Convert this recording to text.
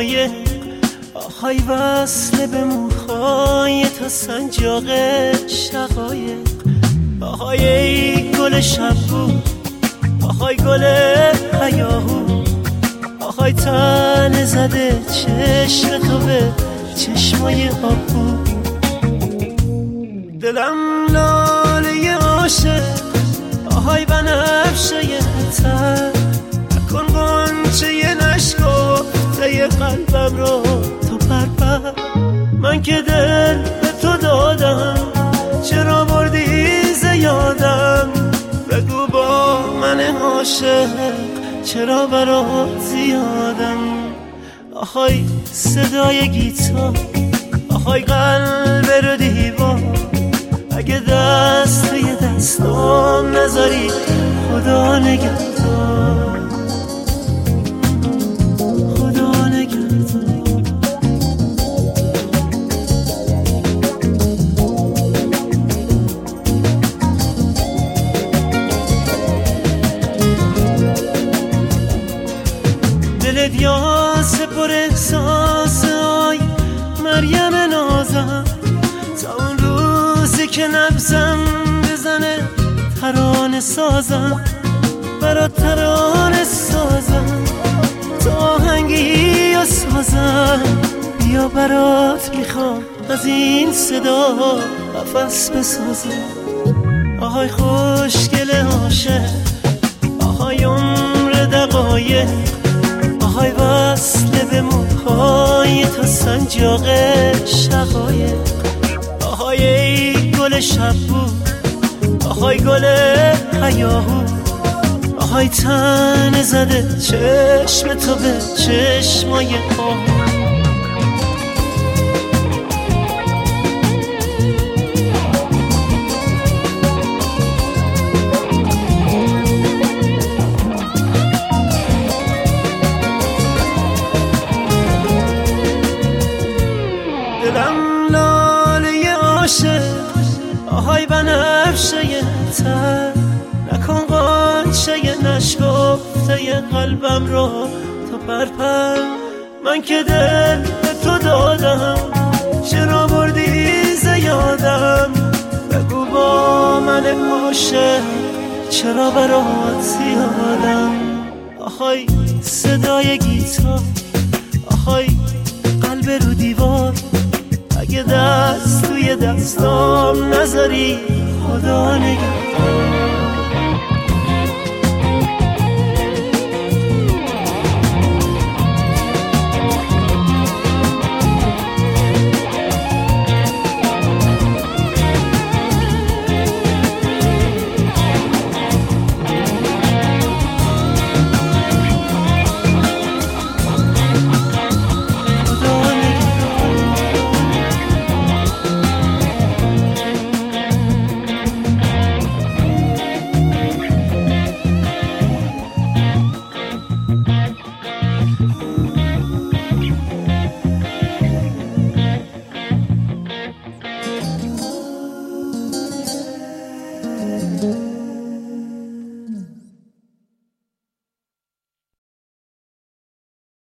دقایق، آهای وصله به موهای تا سنجاق شقایق. آهای ای گل شبو، آهای گل هیاهو، آهای تن زده چشم تو به چشمای آبو. دلم لاله عاشق، آهای بنفشه تر، نکن غنچه نشکفته قلبم رو تو پرپر. من که دل به تو دادم، چرا بردی زیادم؟ بگو با من عاشق چرا برات زیادم؟ آهای صدای گیتار، آهای قلب رو دیوار، اگه دست توی دستام نذاری خدا نگهدار، خدا نگهدار. دلت یاسه پر احساس، آی مریم نازم، تا اون روزی که نبزم بزنه ترانه سازم، برات ترانه سازم، تا آهنگی و سازم. بیا برات میخوام از این صدا قفس بسازم. آهای خوشگل عاشق، آهای عمر دقایق، آهای وصله به موهای تا سنجاق شقایق. آهای ای گل شبو، آهای گل هیاهو، آهای تن زده چشم تو به چشمای آهو. دلم لاله عاشق، آهای بنفشه تر، نکن غنچه نشکفته قلبم رو تو پرپر. من که دل به تو دادم، چرا بردی زیادم؟ بگو با من عاشق چرا برات زیادم؟ آهای صدای گیتار، آهای قلب رو دیوار، اگه دست توی دستام نذاری خدا نگهدار.